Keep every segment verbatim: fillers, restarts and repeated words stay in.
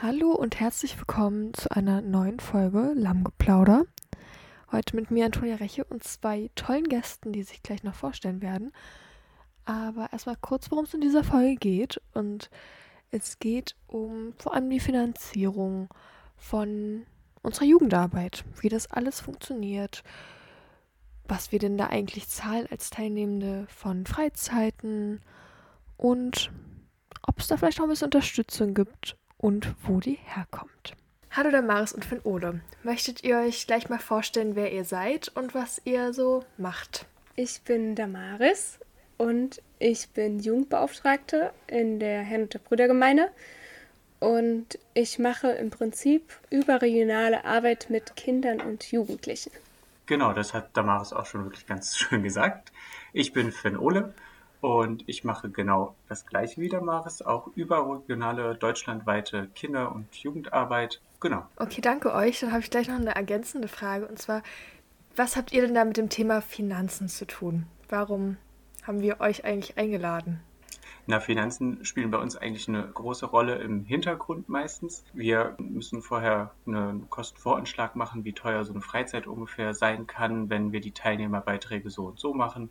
Hallo und herzlich willkommen zu einer neuen Folge Lammgeplauder. Heute mit mir Antonia Reche und zwei tollen Gästen, die sich gleich noch vorstellen werden. Aber erstmal kurz, worum es in dieser Folge geht. Und es geht um vor allem die Finanzierung von unserer Jugendarbeit, wie das alles funktioniert, was wir denn da eigentlich zahlen als Teilnehmende von Freizeiten und ob es da vielleicht noch ein bisschen Unterstützung gibt und wo die herkommt. Hallo Damaris und Finn-Ole. Möchtet ihr euch gleich mal vorstellen, wer ihr seid und was ihr so macht? Ich bin Damaris und ich bin Jugendbeauftragte in der Herrnhuter Brüdergemeinde und ich mache im Prinzip überregionale Arbeit mit Kindern und Jugendlichen. Genau, das hat Damaris auch schon wirklich ganz schön gesagt. Ich bin Finn-Ole und ich mache genau das gleiche wie Damaris, auch überregionale, deutschlandweite Kinder- und Jugendarbeit. Genau. Okay, danke euch. Dann habe ich gleich noch eine ergänzende Frage und zwar, was habt ihr denn da mit dem Thema Finanzen zu tun? Warum haben wir euch eigentlich eingeladen? Na, Finanzen spielen bei uns eigentlich eine große Rolle im Hintergrund meistens. Wir müssen vorher einen Kostenvoranschlag machen, wie teuer so eine Freizeit ungefähr sein kann, wenn wir die Teilnehmerbeiträge so und so machen.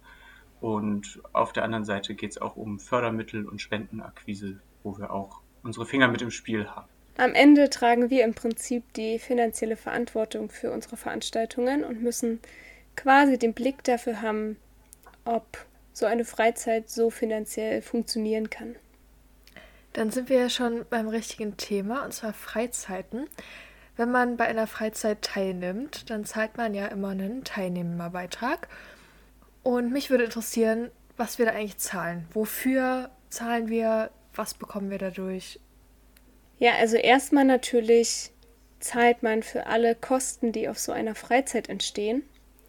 Und auf der anderen Seite geht es auch um Fördermittel und Spendenakquise, wo wir auch unsere Finger mit im Spiel haben. Am Ende tragen wir im Prinzip die finanzielle Verantwortung für unsere Veranstaltungen und müssen quasi den Blick dafür haben, ob so eine Freizeit so finanziell funktionieren kann. Dann sind wir ja schon beim richtigen Thema, und zwar Freizeiten. Wenn man bei einer Freizeit teilnimmt, dann zahlt man ja immer einen Teilnehmerbeitrag. Und mich würde interessieren, was wir da eigentlich zahlen. Wofür zahlen wir? Was bekommen wir dadurch? Ja, also erstmal natürlich zahlt man für alle Kosten, die auf so einer Freizeit entstehen.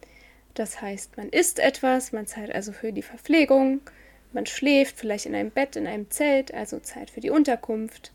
Das heißt, man isst etwas, man zahlt also für die Verpflegung, man schläft vielleicht in einem Bett, in einem Zelt, also zahlt für die Unterkunft.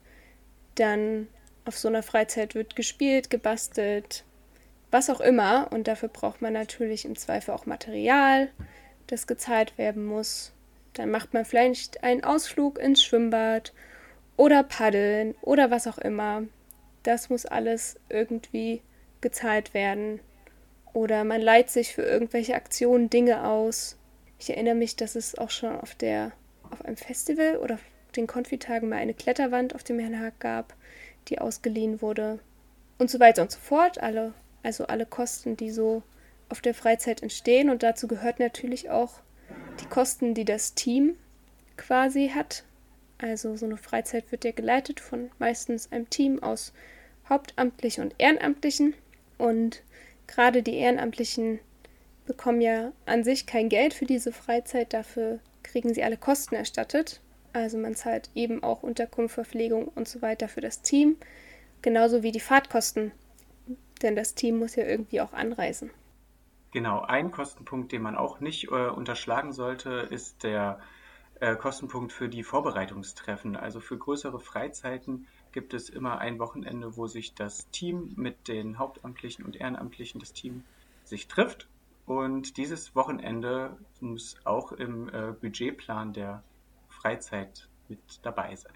Dann auf so einer Freizeit wird gespielt, gebastelt, was auch immer. Und dafür braucht man natürlich im Zweifel auch Material, das gezahlt werden muss. Dann macht man vielleicht einen Ausflug ins Schwimmbad oder paddeln oder was auch immer. Das muss alles irgendwie gezahlt werden. Oder man leiht sich für irgendwelche Aktionen Dinge aus. Ich erinnere mich, dass es auch schon auf der auf einem Festival oder auf den Konfitagen mal eine Kletterwand auf dem Herrenhag gab, die ausgeliehen wurde. Und so weiter und so fort. Alle, also alle Kosten, die so auf der Freizeit entstehen. Und dazu gehört natürlich auch die Kosten, die das Team quasi hat. Also so eine Freizeit wird ja geleitet von meistens einem Team aus Hauptamtlichen und Ehrenamtlichen. Und gerade die Ehrenamtlichen bekommen ja an sich kein Geld für diese Freizeit, dafür kriegen sie alle Kosten erstattet. Also man zahlt eben auch Unterkunft, Verpflegung und so weiter für das Team, genauso wie die Fahrtkosten, denn das Team muss ja irgendwie auch anreisen. Genau, ein Kostenpunkt, den man auch nicht äh, unterschlagen sollte, ist der äh, Kostenpunkt für die Vorbereitungstreffen. Also für größere Freizeiten gibt es immer ein Wochenende, wo sich das Team mit den Hauptamtlichen und Ehrenamtlichen, das Team sich trifft. Und dieses Wochenende muss auch im äh, Budgetplan der Freizeit mit dabei sein.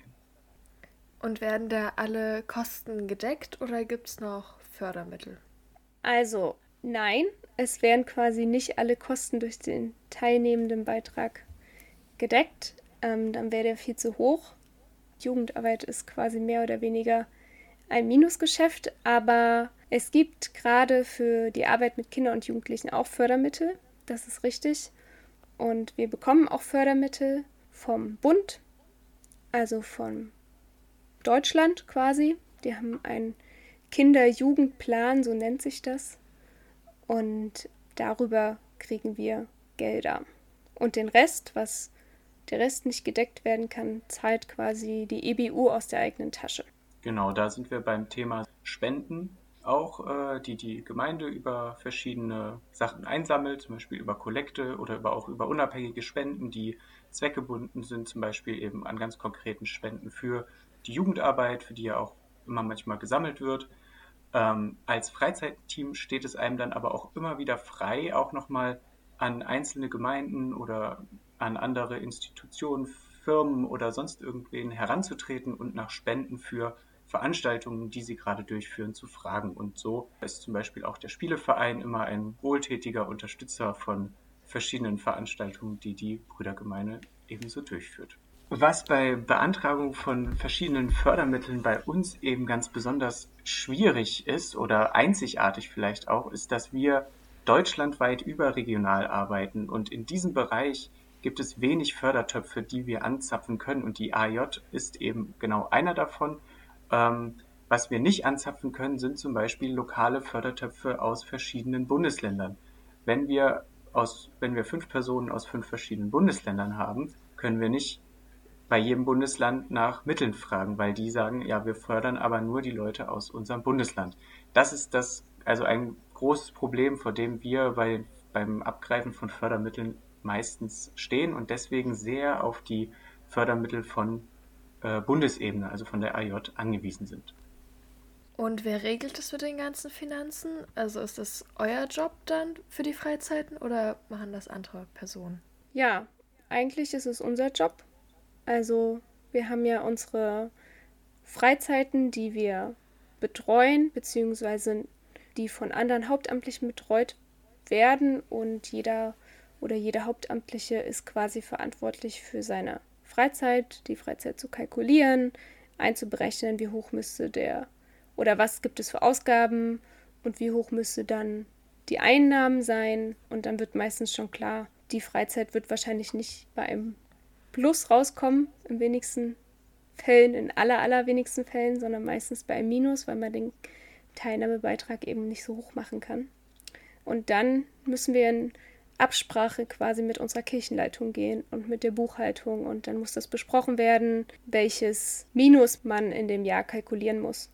Und werden da alle Kosten gedeckt oder gibt es noch Fördermittel? Also nein, es werden quasi nicht alle Kosten durch den teilnehmenden Beitrag gedeckt. Ähm, dann wäre der viel zu hoch. Jugendarbeit ist quasi mehr oder weniger ein Minusgeschäft, aber es gibt gerade für die Arbeit mit Kindern und Jugendlichen auch Fördermittel, das ist richtig. Und wir bekommen auch Fördermittel vom Bund, also von Deutschland quasi. Die haben einen Kinder-Jugendplan, so nennt sich das. Und darüber kriegen wir Gelder. Und den Rest, was der Rest nicht gedeckt werden kann, zahlt quasi die E B U aus der eigenen Tasche. Genau, da sind wir beim Thema Spenden auch, äh, die die Gemeinde über verschiedene Sachen einsammelt, zum Beispiel über Kollekte oder über, auch über unabhängige Spenden, die zweckgebunden sind, zum Beispiel eben an ganz konkreten Spenden für die Jugendarbeit, für die ja auch immer manchmal gesammelt wird. Ähm, als Freizeitteam steht es einem dann aber auch immer wieder frei, auch nochmal an einzelne Gemeinden oder an andere Institutionen, Firmen oder sonst irgendwen heranzutreten und nach Spenden für Veranstaltungen, die sie gerade durchführen, zu fragen. Und so ist zum Beispiel auch der Spieleverein immer ein wohltätiger Unterstützer von verschiedenen Veranstaltungen, die die Brüdergemeine ebenso durchführt. Was bei Beantragung von verschiedenen Fördermitteln bei uns eben ganz besonders schwierig ist oder einzigartig vielleicht auch, ist, dass wir deutschlandweit überregional arbeiten und in diesem Bereich gibt es wenig Fördertöpfe, die wir anzapfen können und die A J ist eben genau einer davon. Ähm, was wir nicht anzapfen können, sind zum Beispiel lokale Fördertöpfe aus verschiedenen Bundesländern. Wenn wir aus, wenn wir fünf Personen aus fünf verschiedenen Bundesländern haben, können wir nicht bei jedem Bundesland nach Mitteln fragen, weil die sagen, ja, wir fördern aber nur die Leute aus unserem Bundesland. Das ist das, also ein großes Problem, vor dem wir bei, beim Abgreifen von Fördermitteln meistens stehen und deswegen sehr auf die Fördermittel von äh, Bundesebene, also von der A J, angewiesen sind. Und wer regelt das mit den ganzen Finanzen? Also ist das euer Job dann für die Freizeiten oder machen das andere Personen? Ja, eigentlich ist es unser Job. Also wir haben ja unsere Freizeiten, die wir betreuen, beziehungsweise die von anderen Hauptamtlichen betreut werden und jeder oder jede Hauptamtliche ist quasi verantwortlich für seine Freizeit, die Freizeit zu kalkulieren, einzuberechnen, wie hoch müsste der oder was gibt es für Ausgaben und wie hoch müsste dann die Einnahmen sein und dann wird meistens schon klar, die Freizeit wird wahrscheinlich nicht bei einem Plus rauskommen, im wenigsten Fällen, in aller, allerwenigsten Fällen, sondern meistens bei einem Minus, weil man den Teilnahmebeitrag eben nicht so hoch machen kann. Und dann müssen wir in Absprache quasi mit unserer Kirchenleitung gehen und mit der Buchhaltung und dann muss das besprochen werden, welches Minus man in dem Jahr kalkulieren muss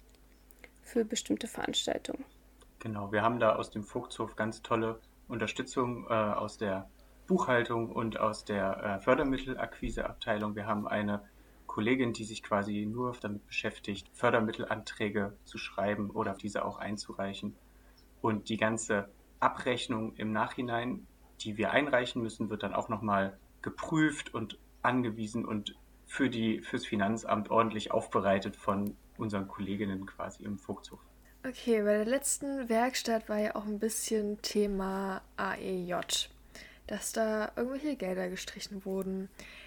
für bestimmte Veranstaltungen. Genau, wir haben da aus dem Vogtshof ganz tolle Unterstützung äh, aus der Buchhaltung und aus der äh, Fördermittelakquiseabteilung. Wir haben eine Kollegin, die sich quasi nur damit beschäftigt, Fördermittelanträge zu schreiben oder diese auch einzureichen. Und die ganze Abrechnung im Nachhinein, die wir einreichen müssen, wird dann auch nochmal geprüft und angewiesen und für die, fürs Finanzamt ordentlich aufbereitet von unseren Kolleginnen quasi im Vogtshof. Okay, bei der letzten Werkstatt war ja auch ein bisschen Thema A E J, dass da irgendwelche Gelder gestrichen wurden.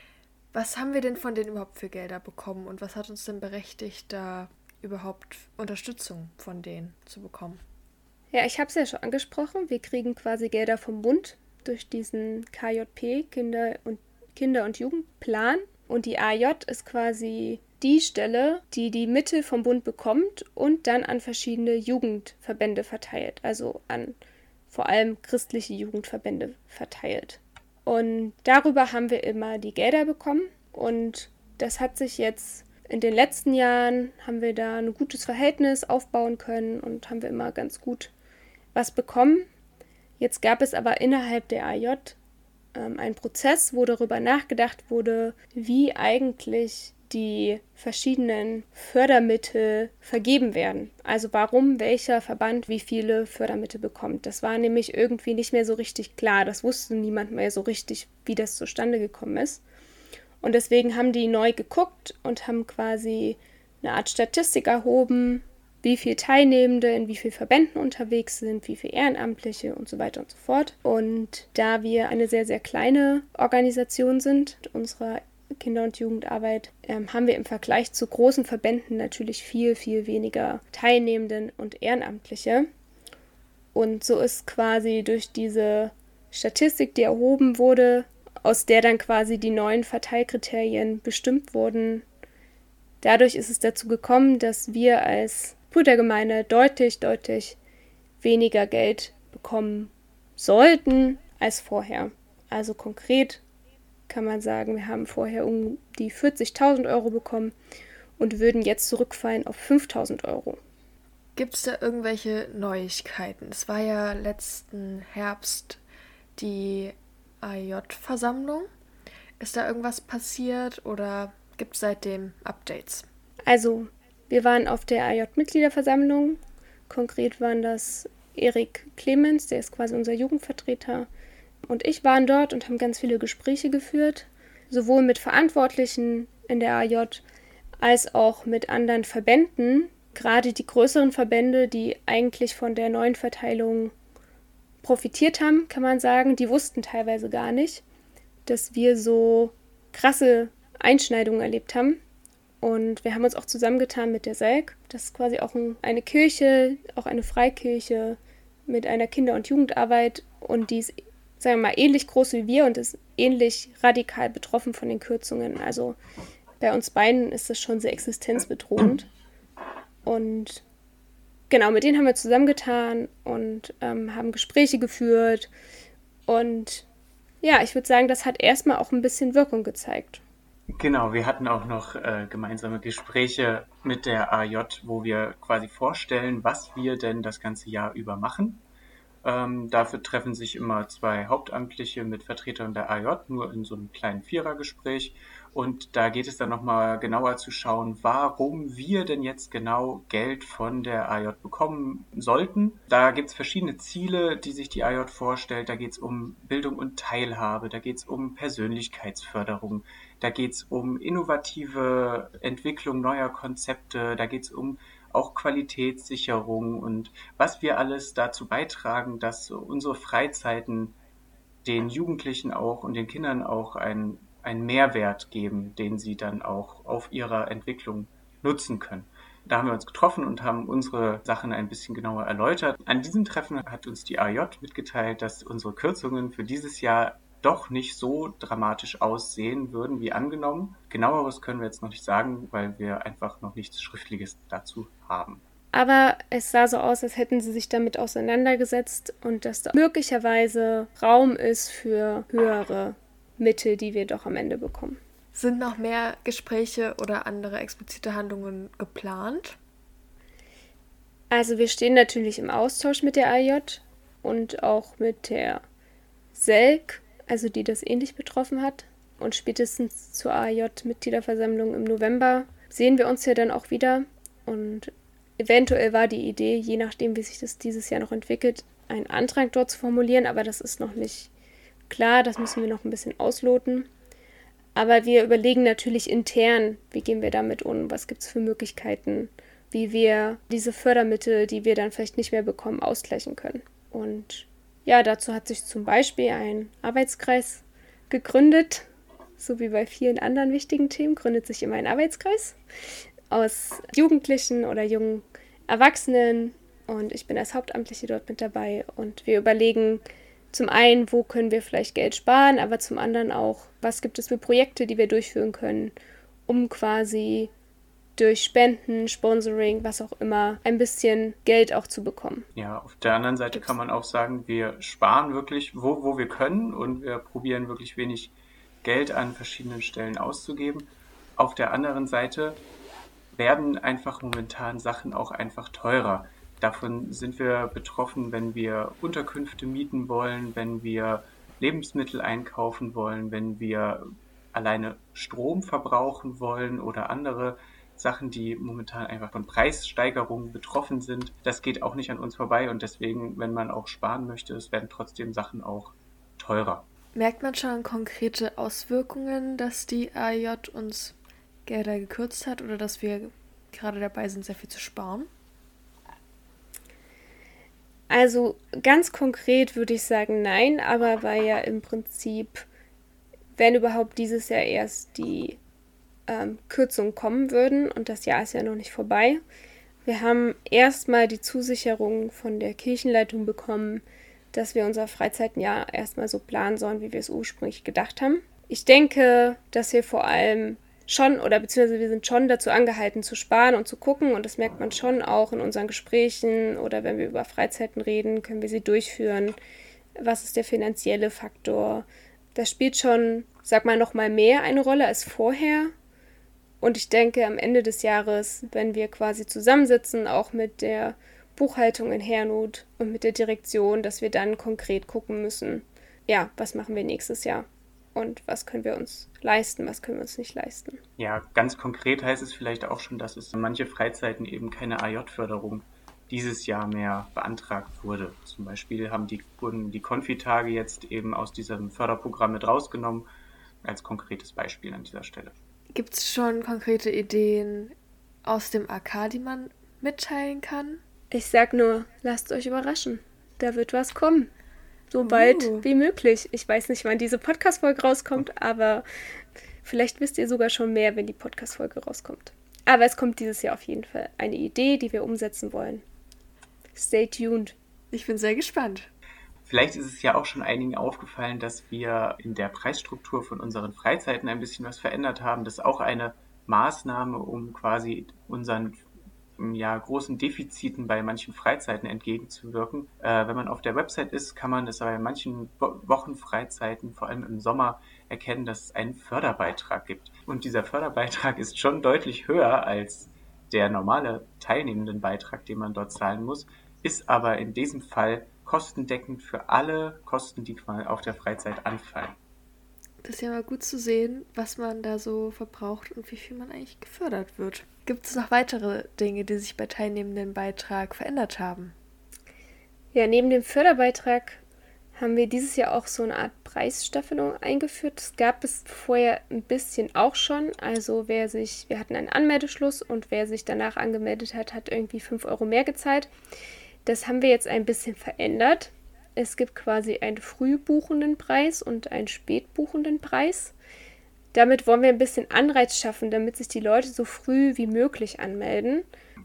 Was haben wir denn von denen überhaupt für Gelder bekommen und was hat uns denn berechtigt, da überhaupt Unterstützung von denen zu bekommen? Ja, ich habe es ja schon angesprochen. Wir kriegen quasi Gelder vom Bund durch diesen K J P, Kinder- und, Kinder- und Jugendplan. Und die A J ist quasi die Stelle, die die Mittel vom Bund bekommt und dann an verschiedene Jugendverbände verteilt. Also an vor allem christliche Jugendverbände verteilt. Und darüber haben wir immer die Gelder bekommen. Und das hat sich jetzt in den letzten Jahren, haben wir da ein gutes Verhältnis aufbauen können und haben wir immer ganz gut was bekommen. Jetzt gab es aber innerhalb der A J ähm, einen Prozess, wo darüber nachgedacht wurde, wie eigentlich die verschiedenen Fördermittel vergeben werden. Also warum welcher Verband wie viele Fördermittel bekommt. Das war nämlich irgendwie nicht mehr so richtig klar. Das wusste niemand mehr so richtig, wie das zustande gekommen ist. Und deswegen haben die neu geguckt und haben quasi eine Art Statistik erhoben, wie viele Teilnehmende in wie vielen Verbänden unterwegs sind, wie viele Ehrenamtliche und so weiter und so fort. Und da wir eine sehr, sehr kleine Organisation sind, unserer Kinder- und Jugendarbeit, ähm, haben wir im Vergleich zu großen Verbänden natürlich viel, viel weniger Teilnehmenden und Ehrenamtliche. Und so ist quasi durch diese Statistik, die erhoben wurde, aus der dann quasi die neuen Verteilkriterien bestimmt wurden, dadurch ist es dazu gekommen, dass wir als Brüdergemeinde deutlich, deutlich weniger Geld bekommen sollten als vorher. Also konkret kann man sagen, wir haben vorher um die vierzigtausend Euro bekommen und würden jetzt zurückfallen auf fünftausend Euro. Gibt es da irgendwelche Neuigkeiten? Es war ja letzten Herbst die A J-Versammlung. Ist da irgendwas passiert oder gibt es seitdem Updates? Also, wir waren auf der A J-Mitgliederversammlung. Konkret waren das Erik Clemens, der ist quasi unser Jugendvertreter, und ich waren dort und haben ganz viele Gespräche geführt, sowohl mit Verantwortlichen in der A J als auch mit anderen Verbänden. Gerade die größeren Verbände, die eigentlich von der neuen Verteilung profitiert haben, kann man sagen, die wussten teilweise gar nicht, dass wir so krasse Einschneidungen erlebt haben. Und wir haben uns auch zusammengetan mit der S E L K. Das ist quasi auch ein, eine Kirche, auch eine Freikirche mit einer Kinder- und Jugendarbeit. Und die ist, sagen wir mal, ähnlich groß wie wir und ist ähnlich radikal betroffen von den Kürzungen. Also bei uns beiden ist das schon sehr existenzbedrohend. Und genau, mit denen haben wir zusammengetan und ähm, haben Gespräche geführt. Und ja, ich würde sagen, das hat erstmal auch ein bisschen Wirkung gezeigt. Genau, wir hatten auch noch äh, gemeinsame Gespräche mit der A J, wo wir quasi vorstellen, was wir denn das ganze Jahr über machen. Ähm, dafür treffen sich immer zwei Hauptamtliche mit Vertretern der A J, nur in so einem kleinen Vierergespräch. Und da geht es dann nochmal genauer zu schauen, warum wir denn jetzt genau Geld von der A J bekommen sollten. Da gibt es verschiedene Ziele, die sich die A J vorstellt. Da geht es um Bildung und Teilhabe, da geht es um Persönlichkeitsförderung, da geht es um innovative Entwicklung neuer Konzepte, da geht es um auch Qualitätssicherung und was wir alles dazu beitragen, dass unsere Freizeiten den Jugendlichen auch und den Kindern auch einen, einen Mehrwert geben, den sie dann auch auf ihrer Entwicklung nutzen können. Da haben wir uns getroffen und haben unsere Sachen ein bisschen genauer erläutert. An diesem Treffen hat uns die A J mitgeteilt, dass unsere Kürzungen für dieses Jahr doch nicht so dramatisch aussehen würden wie angenommen. Genaueres können wir jetzt noch nicht sagen, weil wir einfach noch nichts Schriftliches dazu haben. Aber es sah so aus, als hätten sie sich damit auseinandergesetzt und dass da möglicherweise Raum ist für höhere Mittel, die wir doch am Ende bekommen. Sind noch mehr Gespräche oder andere explizite Handlungen geplant? Also wir stehen natürlich im Austausch mit der A J und auch mit der S E L K, also die das ähnlich betroffen hat. Und spätestens zur A J-Mitgliederversammlung im November sehen wir uns ja dann auch wieder. Und eventuell war die Idee, je nachdem, wie sich das dieses Jahr noch entwickelt, einen Antrag dort zu formulieren. Aber das ist noch nicht klar, das müssen wir noch ein bisschen ausloten. Aber wir überlegen natürlich intern, wie gehen wir damit um, was gibt es für Möglichkeiten, wie wir diese Fördermittel, die wir dann vielleicht nicht mehr bekommen, ausgleichen können. Und ja, dazu hat sich zum Beispiel ein Arbeitskreis gegründet, so wie bei vielen anderen wichtigen Themen gründet sich immer ein Arbeitskreis aus Jugendlichen oder jungen Erwachsenen und ich bin als Hauptamtliche dort mit dabei und wir überlegen zum einen, wo können wir vielleicht Geld sparen, aber zum anderen auch, was gibt es für Projekte, die wir durchführen können, um quasi durch Spenden, Sponsoring, was auch immer, ein bisschen Geld auch zu bekommen. Ja, auf der anderen Seite kann man auch sagen, wir sparen wirklich, wo, wo wir können und wir probieren wirklich wenig Geld an verschiedenen Stellen auszugeben. Auf der anderen Seite werden einfach momentan Sachen auch einfach teurer. Davon sind wir betroffen, wenn wir Unterkünfte mieten wollen, wenn wir Lebensmittel einkaufen wollen, wenn wir alleine Strom verbrauchen wollen oder andere Sachen, die momentan einfach von Preissteigerungen betroffen sind. Das geht auch nicht an uns vorbei und deswegen, wenn man auch sparen möchte, es werden trotzdem Sachen auch teurer. Merkt man schon konkrete Auswirkungen, dass die A J uns Gelder gekürzt hat oder dass wir gerade dabei sind, sehr viel zu sparen? Also ganz konkret würde ich sagen nein, aber weil ja im Prinzip, wenn überhaupt dieses Jahr erst die ähm, Kürzungen kommen würden und das Jahr ist ja noch nicht vorbei. Wir haben erstmal die Zusicherung von der Kirchenleitung bekommen, dass wir unser Freizeitenjahr erstmal so planen sollen, wie wir es ursprünglich gedacht haben. Ich denke, dass wir vor allem schon oder beziehungsweise wir sind schon dazu angehalten zu sparen und zu gucken und das merkt man schon auch in unseren Gesprächen oder wenn wir über Freizeiten reden, können wir sie durchführen. Was ist der finanzielle Faktor? Das spielt schon, sag mal, noch mal mehr eine Rolle als vorher. Und ich denke, am Ende des Jahres, wenn wir quasi zusammensitzen, auch mit der Buchhaltung in Herrnhut und mit der Direktion, dass wir dann konkret gucken müssen, ja, was machen wir nächstes Jahr? Und was können wir uns leisten, was können wir uns nicht leisten. Ja, ganz konkret heißt es vielleicht auch schon, dass es in manche Freizeiten eben keine A J-Förderung dieses Jahr mehr beantragt wurde. Zum Beispiel haben die, wurden die Konfitage jetzt eben aus diesem Förderprogramm mit rausgenommen, als konkretes Beispiel an dieser Stelle. Gibt es schon konkrete Ideen aus dem A K, die man mitteilen kann? Ich sag nur, lasst euch überraschen. Da wird was kommen. So bald uh. wie möglich. Ich weiß nicht, wann diese Podcast-Folge rauskommt, aber vielleicht wisst ihr sogar schon mehr, wenn die Podcast-Folge rauskommt. Aber es kommt dieses Jahr auf jeden Fall eine Idee, die wir umsetzen wollen. Stay tuned. Ich bin sehr gespannt. Vielleicht ist es ja auch schon einigen aufgefallen, dass wir in der Preisstruktur von unseren Freizeiten ein bisschen was verändert haben. Das ist auch eine Maßnahme, um quasi unseren ja, großen Defiziten bei manchen Freizeiten entgegenzuwirken. Äh, wenn man auf der Website ist, kann man es bei manchen Wo- Wochenfreizeiten, vor allem im Sommer, erkennen, dass es einen Förderbeitrag gibt. Und dieser Förderbeitrag ist schon deutlich höher als der normale Teilnehmendenbeitrag, den man dort zahlen muss, ist aber in diesem Fall kostendeckend für alle Kosten, die auf der Freizeit anfallen. Das ist ja mal gut zu sehen, was man da so verbraucht und wie viel man eigentlich gefördert wird. Gibt es noch weitere Dinge, die sich bei Teilnehmendenbeitrag verändert haben? Ja, neben dem Förderbeitrag haben wir dieses Jahr auch so eine Art Preisstaffelung eingeführt. Das gab es vorher ein bisschen auch schon. Also wer sich, wir hatten einen Anmeldeschluss und wer sich danach angemeldet hat, hat irgendwie fünf Euro mehr gezahlt. Das haben wir jetzt ein bisschen verändert. Es gibt quasi einen frühbuchenden Preis und einen spätbuchenden Preis. Damit wollen wir ein bisschen Anreiz schaffen, damit sich die Leute so früh wie möglich anmelden,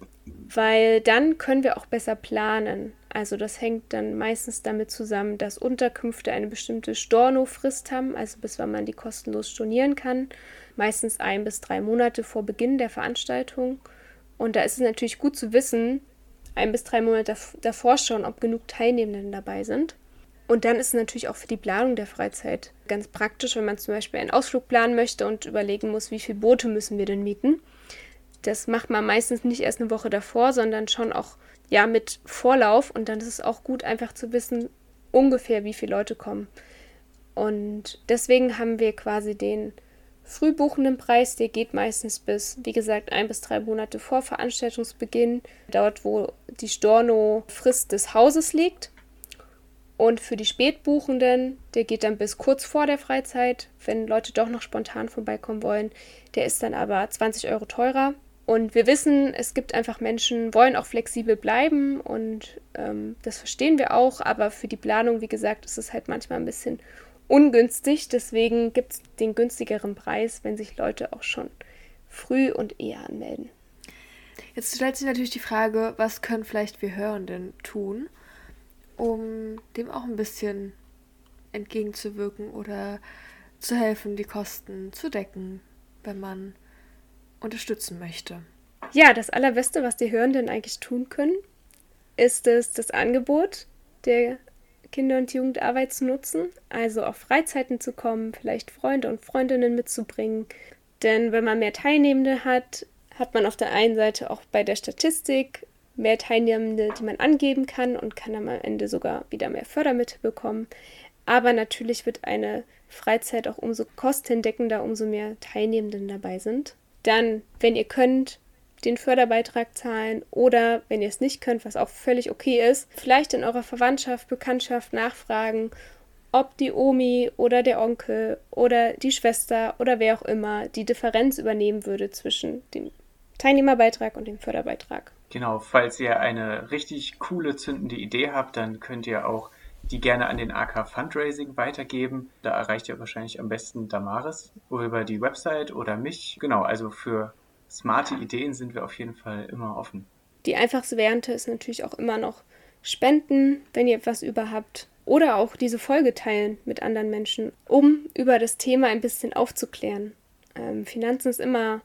weil dann können wir auch besser planen. Also das hängt dann meistens damit zusammen, dass Unterkünfte eine bestimmte Stornofrist haben, also bis wann man die kostenlos stornieren kann, meistens ein bis drei Monate vor Beginn der Veranstaltung. Und da ist es natürlich gut zu wissen, ein bis drei Monate davor schon, ob genug Teilnehmende dabei sind. Und dann ist es natürlich auch für die Planung der Freizeit ganz praktisch, wenn man zum Beispiel einen Ausflug planen möchte und überlegen muss, wie viele Boote müssen wir denn mieten. Das macht man meistens nicht erst eine Woche davor, sondern schon auch ja mit Vorlauf. Und dann ist es auch gut, einfach zu wissen, ungefähr wie viele Leute kommen. Und deswegen haben wir quasi den frühbuchenden Preis, der geht meistens bis, wie gesagt, ein bis drei Monate vor Veranstaltungsbeginn, dort wo die Storno-Frist des Hauses liegt. Und für die Spätbuchenden, der geht dann bis kurz vor der Freizeit, wenn Leute doch noch spontan vorbeikommen wollen. Der ist dann aber zwanzig Euro teurer. Und wir wissen, es gibt einfach Menschen, wollen auch flexibel bleiben und ähm, das verstehen wir auch. Aber für die Planung, wie gesagt, ist es halt manchmal ein bisschen ungünstig. Deswegen gibt es den günstigeren Preis, wenn sich Leute auch schon früh und eher anmelden. Jetzt stellt sich natürlich die Frage, was können vielleicht wir Hörenden tun, um dem auch ein bisschen entgegenzuwirken oder zu helfen, die Kosten zu decken, wenn man unterstützen möchte. Ja, das Allerbeste, was die Hörenden eigentlich tun können, ist es, das Angebot der Kinder- und Jugendarbeit zu nutzen, also auf Freizeiten zu kommen, vielleicht Freunde und Freundinnen mitzubringen. Denn wenn man mehr Teilnehmende hat, hat man auf der einen Seite auch bei der Statistik mehr Teilnehmende, die man angeben kann und kann dann am Ende sogar wieder mehr Fördermittel bekommen. Aber natürlich wird eine Freizeit auch umso kostendeckender, umso mehr Teilnehmenden dabei sind. Dann, wenn ihr könnt, den Förderbeitrag zahlen oder, wenn ihr es nicht könnt, was auch völlig okay ist, vielleicht in eurer Verwandtschaft, Bekanntschaft nachfragen, ob die Omi oder der Onkel oder die Schwester oder wer auch immer die Differenz übernehmen würde zwischen dem Teilnehmerbeitrag und dem Förderbeitrag. Genau, falls ihr eine richtig coole, zündende Idee habt, dann könnt ihr auch die gerne an den A K Fundraising weitergeben. Da erreicht ihr wahrscheinlich am besten Damaris über die Website oder mich. Genau, also für smarte Ideen sind wir auf jeden Fall immer offen. Die einfachste Variante ist natürlich auch immer noch spenden, wenn ihr etwas über habt. Oder auch diese Folge teilen mit anderen Menschen, um über das Thema ein bisschen aufzuklären. Ähm, Finanzen ist immer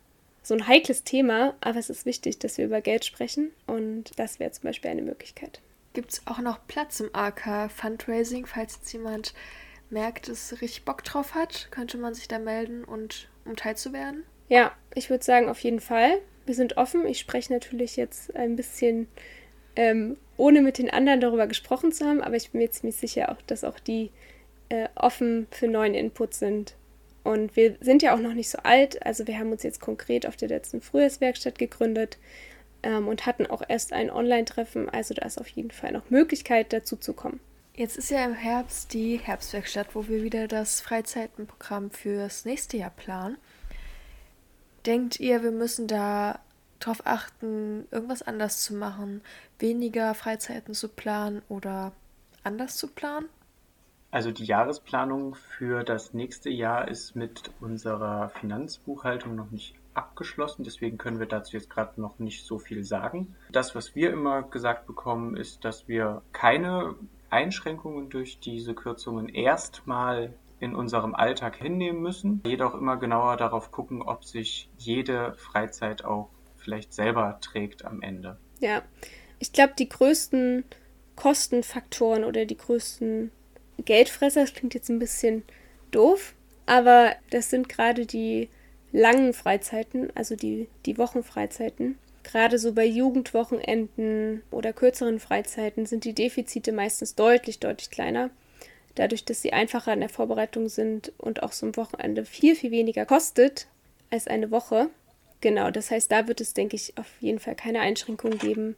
so ein heikles Thema, aber es ist wichtig, dass wir über Geld sprechen und das wäre zum Beispiel eine Möglichkeit. Gibt es auch noch Platz im A K Fundraising, falls jetzt jemand merkt, dass er richtig Bock drauf hat, könnte man sich da melden und um teilzuwerden? Ja, ich würde sagen, auf jeden Fall. Wir sind offen. Ich spreche natürlich jetzt ein bisschen, ähm, ohne mit den anderen darüber gesprochen zu haben, aber ich bin mir ziemlich sicher, auch, dass auch die äh, offen für neuen Input sind. Und wir sind ja auch noch nicht so alt, also wir haben uns jetzt konkret auf der letzten Frühjahrswerkstatt gegründet ähm, und hatten auch erst ein Online-Treffen, also da ist auf jeden Fall noch Möglichkeit, dazu zu kommen. Jetzt ist ja im Herbst die Herbstwerkstatt, wo wir wieder das Freizeitenprogramm fürs nächste Jahr planen. Denkt ihr, wir müssen da darauf achten, irgendwas anders zu machen, weniger Freizeiten zu planen oder anders zu planen? Also die Jahresplanung für das nächste Jahr ist mit unserer Finanzbuchhaltung noch nicht abgeschlossen, deswegen können wir dazu jetzt gerade noch nicht so viel sagen. Das, was wir immer gesagt bekommen, ist, dass wir keine Einschränkungen durch diese Kürzungen erstmal in unserem Alltag hinnehmen müssen, jedoch immer genauer darauf gucken, ob sich jede Freizeit auch vielleicht selber trägt am Ende. Ja, ich glaube, die größten Kostenfaktoren oder die größten Geldfresser, das klingt jetzt ein bisschen doof, aber das sind gerade die langen Freizeiten, also die, die Wochenfreizeiten. Gerade so bei Jugendwochenenden oder kürzeren Freizeiten sind die Defizite meistens deutlich, deutlich kleiner. Dadurch, dass sie einfacher in der Vorbereitung sind und auch so ein Wochenende viel, viel weniger kostet als eine Woche. Genau, das heißt, da wird es, denke ich, auf jeden Fall keine Einschränkungen geben.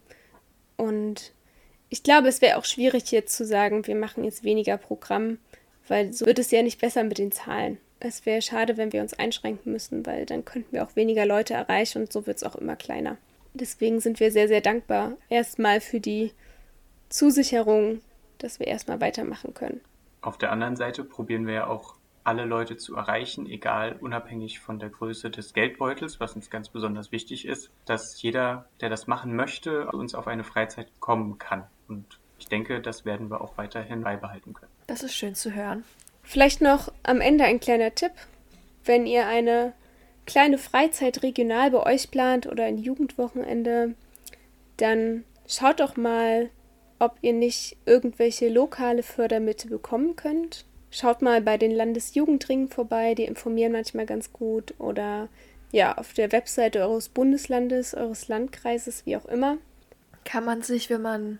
Und ich glaube, es wäre auch schwierig jetzt zu sagen, wir machen jetzt weniger Programm, weil so wird es ja nicht besser mit den Zahlen. Es wäre schade, wenn wir uns einschränken müssen, weil dann könnten wir auch weniger Leute erreichen und so wird es auch immer kleiner. Deswegen sind wir sehr, sehr dankbar erstmal für die Zusicherung, dass wir erstmal weitermachen können. Auf der anderen Seite probieren wir ja auch alle Leute zu erreichen, egal, unabhängig von der Größe des Geldbeutels, was uns ganz besonders wichtig ist, dass jeder, der das machen möchte, uns auf eine Freizeit kommen kann. Und ich denke, das werden wir auch weiterhin beibehalten können. Das ist schön zu hören. Vielleicht noch am Ende ein kleiner Tipp. Wenn ihr eine kleine Freizeit regional bei euch plant oder ein Jugendwochenende, dann schaut doch mal, ob ihr nicht irgendwelche lokale Fördermittel bekommen könnt. Schaut mal bei den Landesjugendringen vorbei, die informieren manchmal ganz gut. Oder ja, auf der Webseite eures Bundeslandes, eures Landkreises, wie auch immer. Kann man sich, wenn man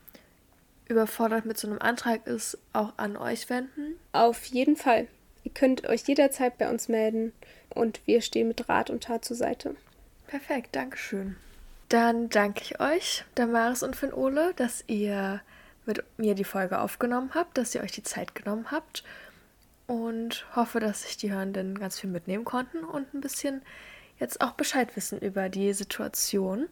überfordert mit so einem Antrag ist, auch an euch wenden? Auf jeden Fall. Ihr könnt euch jederzeit bei uns melden und wir stehen mit Rat und Tat zur Seite. Perfekt, Dankeschön. Dann danke ich euch, Damaris und Finn-Ole, dass ihr mit mir die Folge aufgenommen habt, dass ihr euch die Zeit genommen habt und hoffe, dass sich die Hörenden ganz viel mitnehmen konnten und ein bisschen jetzt auch Bescheid wissen über die Situation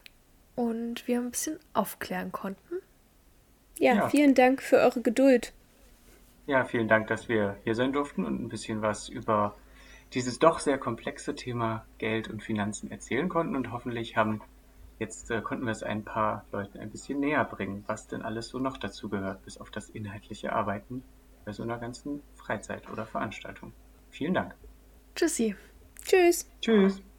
und wir ein bisschen aufklären konnten. Ja, Ja. Vielen Dank für eure Geduld. Ja, vielen Dank, dass wir hier sein durften und ein bisschen was über dieses doch sehr komplexe Thema Geld und Finanzen erzählen konnten und hoffentlich haben jetzt äh, konnten wir es ein paar Leuten ein bisschen näher bringen, was denn alles so noch dazu gehört, bis auf das inhaltliche Arbeiten bei so einer ganzen Freizeit oder Veranstaltung. Vielen Dank. Tschüssi. Tschüss. Tschüss.